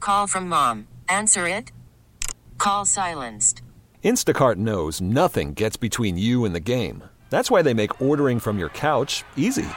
Call from mom. Answer it. Call silenced. Instacart knows nothing gets between you and the game. That's why they make ordering from your couch easy.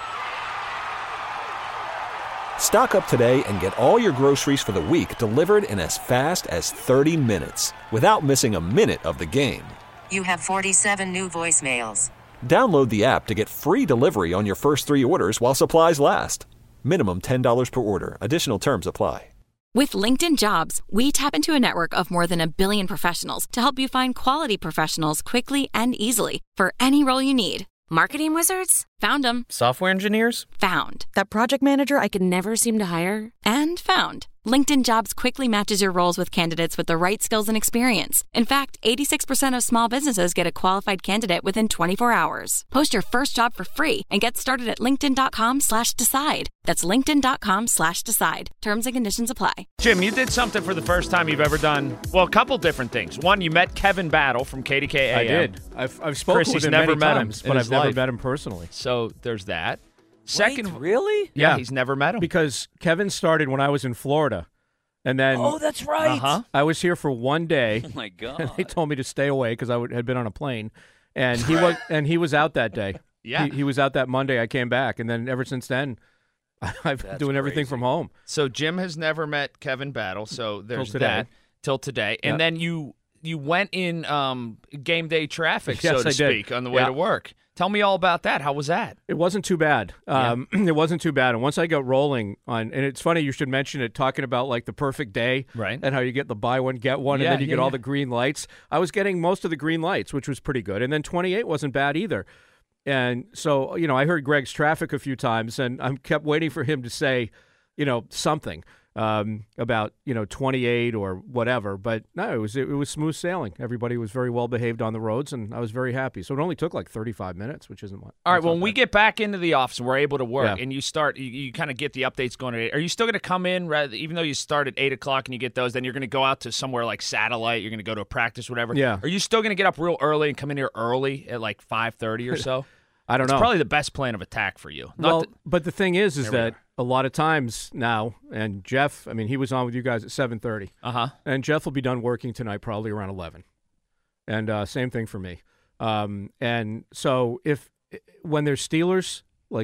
Stock up today and get all your groceries for the week delivered in as fast as 30 minutes without missing a minute of the game. You have 47 new voicemails. Download the app to get free delivery on your first 3 orders while supplies last. Minimum $10 per order. Additional terms apply. With LinkedIn Jobs, we tap into a network of more than 1 billion professionals to help you find quality professionals quickly and easily for any role you need. Marketing wizards? Found them. Software engineers? Found. That project manager I could never seem to hire? And found. LinkedIn Jobs quickly matches your roles with candidates with the right skills and experience. In fact, 86% of small businesses get a qualified candidate within 24 hours. Post your first job for free and get started at linkedin.com/decide. That's linkedin.com/decide. Terms and conditions apply. Jim, you did something for the first time you've ever done. Well, a couple different things. One, you met Kevin Battle from KDKA. I did. I've spoken with him never many met times, him, but I've never met him personally. So there's that. Second, Wait, really? Yeah, he's never met him. Because Kevin started when I was in Florida. And then that's right. I was here for one day. Oh, my God. And they told me to stay away because I had been on a plane. And he was out that day. Yeah. He was out that Monday. I came back. And then ever since then, I've been doing everything from home. So Jim has never met Kevin Battle. So there's that. Till today. And then you went in game day traffic, Yes, so to I did. speak, on the way to work. Tell me all about that. How was that? It wasn't too bad. It wasn't too bad. And once I got rolling and it's funny you should mention it, talking about like the perfect day, right? And how you get the buy one, get one, and then you get all the green lights. I was getting most of the green lights, which was pretty good. And then 28 wasn't bad either. And so, I heard Greg's traffic a few times, and I kept waiting for him to say, something about 28 or whatever. But no, it was smooth sailing. Everybody was very well behaved on the roads, and I was very happy. So it only took like 35 minutes, which isn't much. All right, when we get back into the office and we're able to work, Yeah. and you start, you kind of get the updates going at 8. Are you still going to come in, even though you start at 8 o'clock and you get those, then you're going to go out to somewhere like Satellite, you're going to go to a practice, whatever? Yeah. Are you still going to get up real early and come in here early at like 5:30 or so? I don't know. It's probably the best plan of attack for you. But the thing is There we that are. a lot of times now, and Jeff, he was on with you guys at 7:30. And Jeff will be done working tonight probably around 11. And same thing for me. And so when there's Steelers, we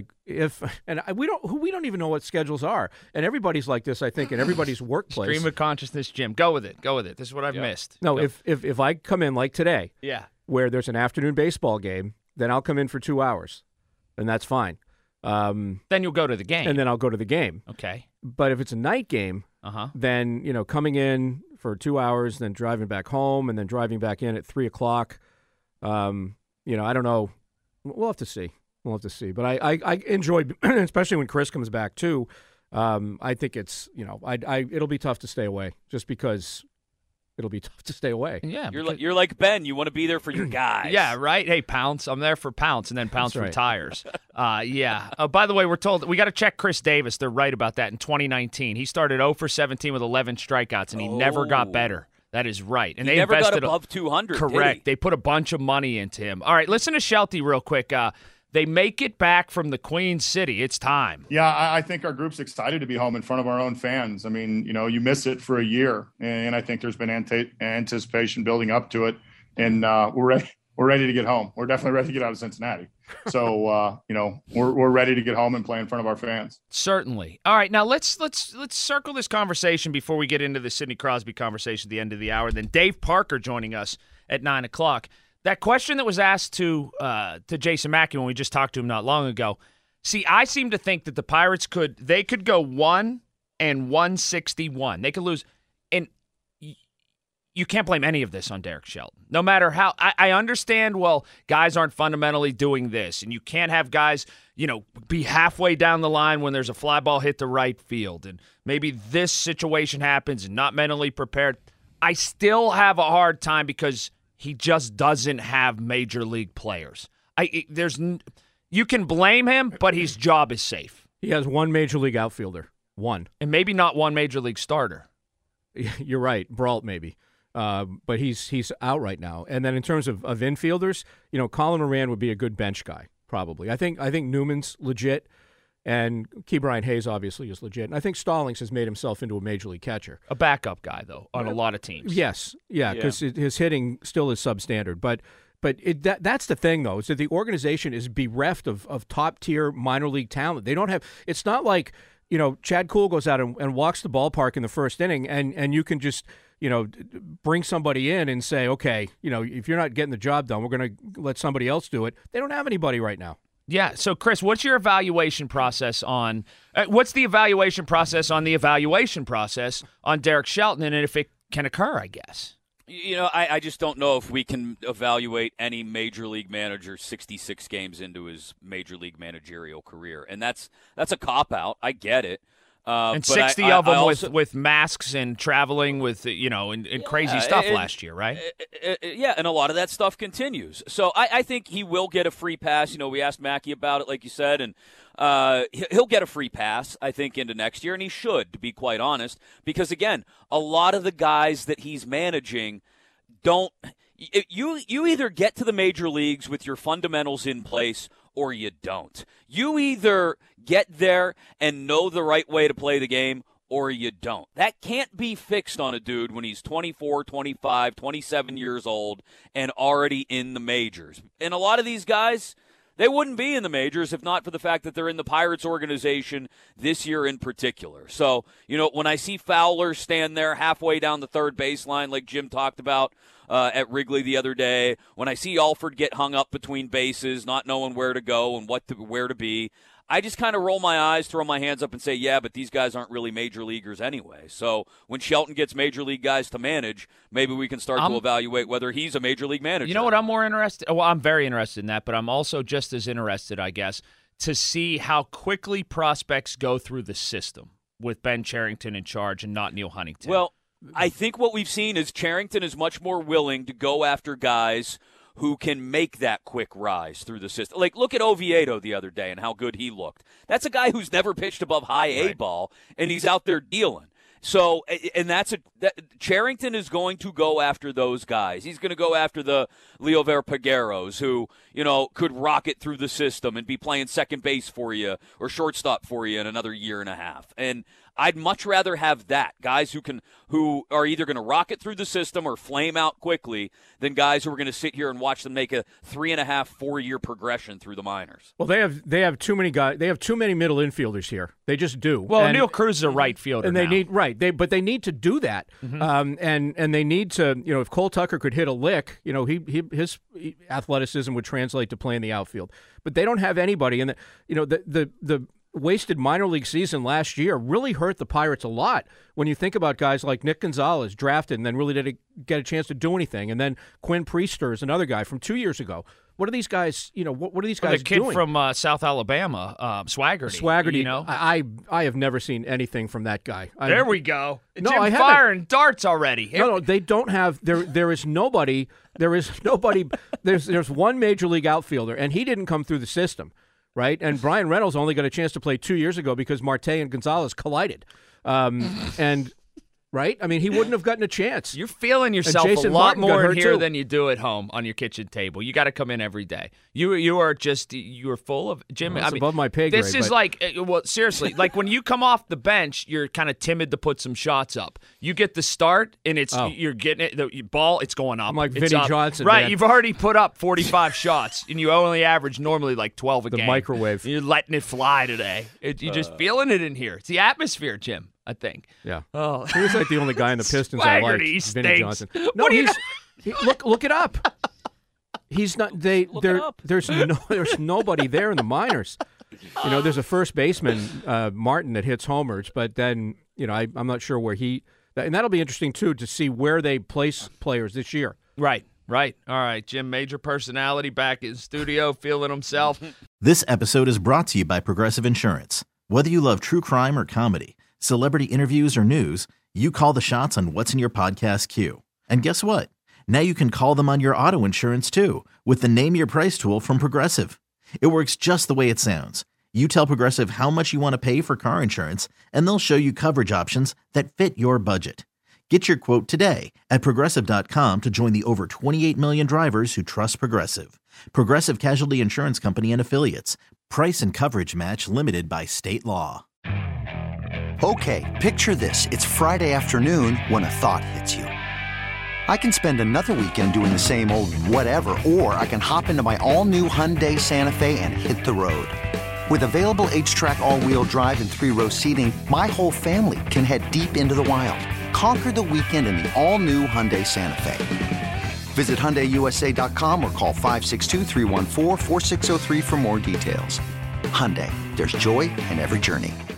don't even know what schedules are. And everybody's like this, I think, in everybody's workplace. Stream of consciousness, Jim. Go with it. This is what I've missed. No, if I come in like today, where there's an afternoon baseball game, then I'll come in for 2 hours, and that's fine. Then you'll go to the game. And then I'll go to the game. Okay. But if it's a night game, then, coming in for 2 hours, then driving back home, and then driving back in at 3 o'clock, I don't know. We'll have to see. But I enjoy, especially when Chris comes back, too. I think it's, it'll be tough to stay away just because it'll be tough to stay away. Yeah. You're like Ben. You want to be there for your guys. Yeah, right? Hey, Pounce. I'm there for Pounce, and then Pounce That's right. retires. Yeah. By the way, we're told we got to check Chris Davis. They're right about that. In 2019, he started 0 for 17 with 11 strikeouts, and he never got better. That is right. And he they never invested got above 200. Correct. They put a bunch of money into him. All right, listen to Shelty real quick. They make it back from the Queen City. It's time. Yeah, I think our group's excited to be home in front of our own fans. You miss it for a year, and I think there's been anticipation building up to it, and we're ready to get home. We're definitely ready to get out of Cincinnati. So, we're ready to get home and play in front of our fans. Certainly. All right, now let's circle this conversation before we get into the Sidney Crosby conversation at the end of the hour. Then Dave Parker joining us at 9 o'clock. That question that was asked to Jason Mackey when we just talked to him not long ago. See, I seem to think that the Pirates could go 1-161. They could lose, and you can't blame any of this on Derek Shelton. No matter how I understand. Well, guys aren't fundamentally doing this, and you can't have guys be halfway down the line when there's a fly ball hit the right field, and maybe this situation happens and not mentally prepared. I still have a hard time because he just doesn't have major league players. You can blame him, but his job is safe. He has one major league outfielder. One. And maybe not one major league starter. You're right. Brault maybe. But he's out right now. And then in terms of infielders, Colin Moran would be a good bench guy, probably. I think Newman's legit. And Ke'Bryan Hayes obviously is legit. And I think Stallings has made himself into a major league catcher. A backup guy, though, on a lot of teams. Yes. Yeah, because his hitting still is substandard. But that's the thing, though, is that the organization is bereft of top-tier minor league talent. They don't have – it's not like, Chad Kuhl goes out and walks the ballpark in the first inning, and you can just – bring somebody in and say, okay, if you're not getting the job done, we're going to let somebody else do it. They don't have anybody right now. Yeah. So, Chris, what's your evaluation process on what's the evaluation process on the evaluation process on Derek Shelton, and if it can occur, I guess? I just don't know if we can evaluate any major league manager 66 games into his major league managerial career. And that's a cop-out. I get it. And 60 of them also, with masks and traveling with, and crazy stuff last year, right? Yeah, and a lot of that stuff continues. So I think he will get a free pass. We asked Mackey about it, like you said, and he'll get a free pass, I think, into next year, and he should, to be quite honest, because, again, a lot of the guys that he's managing don't – you either get to the major leagues with your fundamentals in place or you don't. You either get there and know the right way to play the game or you don't. That can't be fixed on a dude when he's 24, 25, 27 years old and already in the majors. And a lot of these guys, they wouldn't be in the majors if not for the fact that they're in the Pirates organization this year in particular. So, when I see Fowler stand there halfway down the third baseline like Jim talked about at Wrigley the other day, when I see Alford get hung up between bases, not knowing where to go and where to be, I just kind of roll my eyes, throw my hands up and say, yeah, but these guys aren't really major leaguers anyway. So when Shelton gets major league guys to manage, maybe we can start to evaluate whether he's a major league manager. You know what I'm more interested – well, I'm very interested in that, but I'm also just as interested, I guess, to see how quickly prospects go through the system with Ben Cherington in charge and not Neil Huntington. Well, I think what we've seen is Cherington is much more willing to go after guys who can make that quick rise through the system. Like, look at Oviedo the other day and how good he looked. That's a guy who's never pitched above high A ball, and he's out there dealing. So, and Cherington is going to go after those guys. He's going to go after the Leo Verpagueros who, could rocket through the system and be playing second base for you or shortstop for you in another year and a half. And I'd much rather have that, guys who are either going to rocket through the system or flame out quickly than guys who are going to sit here and watch them make a 3.5, 4-year progression through the minors. Well, they have too many guys. They have too many middle infielders here. They just do. Well, Neil Cruz is a right fielder, and they need but they need to do that. Mm-hmm. And they need to. If Cole Tucker could hit a lick, his athleticism would translate to playing the outfield. But they don't have anybody, and the wasted minor league season last year really hurt the Pirates a lot when you think about guys like Nick Gonzalez drafted and then really didn't get a chance to do anything, and then Quinn Priester is another guy from 2 years ago. What are these guys? What are these guys doing? The kid from South Alabama, Swaggerty. I have never seen anything from that guy. There we go. Jim firing darts already. No, they don't have. There is nobody. There is nobody. There's one major league outfielder, and he didn't come through the system. Right, and Brian Reynolds only got a chance to play 2 years ago because Marte and Gonzalez collided, and right, I mean he wouldn't have gotten a chance. You're feeling yourself a lot more in here than you do at home on your kitchen table. You got to come in every day. You are full of Jim. Well, above my pay grade. This is seriously, like when you come off the bench, you're kind of timid to put some shots up. You get the start, and you're getting it. The ball, it's going up. I'm like Vinny Johnson, right? Man. You've already put up 45 shots, and you only average normally like 12 a game. The microwave. You're letting it fly today. You're just feeling it in here. It's the atmosphere, Jim. I think. Yeah. Oh, he was like the only guy in the Pistons I like. Vinny Johnson. No, look it up. He's not. There's nobody there in the minors. There's a first baseman, Martin, that hits homers, but then I'm not sure where he. And that'll be interesting too to see where they place players this year. Right. All right, Jim, major personality back in studio, feeling himself. This episode is brought to you by Progressive Insurance. Whether you love true crime or comedy, celebrity interviews or news, you call the shots on what's in your podcast queue. And guess what? Now you can call them on your auto insurance too with the Name Your Price tool from Progressive. It works just the way it sounds. You tell Progressive how much you want to pay for car insurance, and they'll show you coverage options that fit your budget. Get your quote today at Progressive.com to join the over 28 million drivers who trust Progressive. Progressive Casualty Insurance Company and Affiliates. Price and coverage match limited by state law. Okay, picture this. It's Friday afternoon when a thought hits you. I can spend another weekend doing the same old whatever, or I can hop into my all-new Hyundai Santa Fe and hit the road. With available H-Track all-wheel drive and 3-row seating, my whole family can head deep into the wild. Conquer the weekend in the all-new Hyundai Santa Fe. Visit HyundaiUSA.com or call 562-314-4603 for more details. Hyundai, there's joy in every journey.